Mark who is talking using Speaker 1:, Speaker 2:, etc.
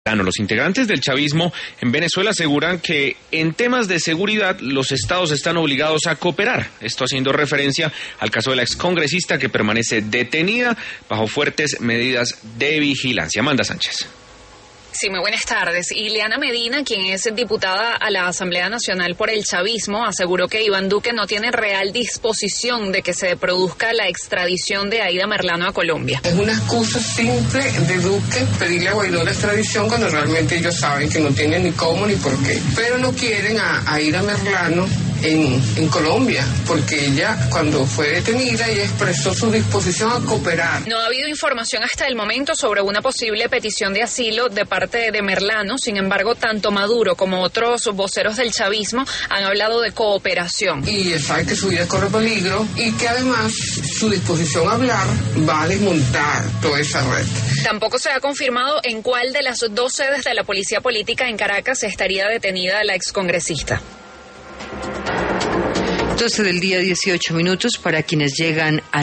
Speaker 1: Los integrantes del chavismo en Venezuela aseguran que en temas de seguridad los estados están obligados a cooperar. Esto haciendo referencia al caso de la excongresista que permanece detenida bajo fuertes medidas de vigilancia. Amanda Sánchez.
Speaker 2: Sí, muy buenas tardes. Ileana Medina, quien es diputada a la Asamblea Nacional por el chavismo, aseguró que Iván Duque no tiene real disposición de que se produzca la extradición de Aida Merlano a Colombia.
Speaker 3: Es una excusa simple de Duque pedirle a Guaidó la extradición cuando realmente ellos saben que no tienen ni cómo ni por qué. Pero no quieren a Aida Merlano en Colombia, porque ella, cuando fue detenida, ella expresó su disposición a cooperar.
Speaker 2: No ha habido información hasta el momento sobre una posible petición de asilo de parte de Merlano. Sin embargo, tanto Maduro como otros voceros del chavismo han hablado de cooperación.
Speaker 3: Y sabe que su vida corre peligro y que además su disposición a hablar va a desmontar toda esa red.
Speaker 2: Tampoco se ha confirmado en cuál de las dos sedes de la policía política en Caracas estaría detenida la excongresista.
Speaker 4: 12 del día, 18 minutos para quienes llegan a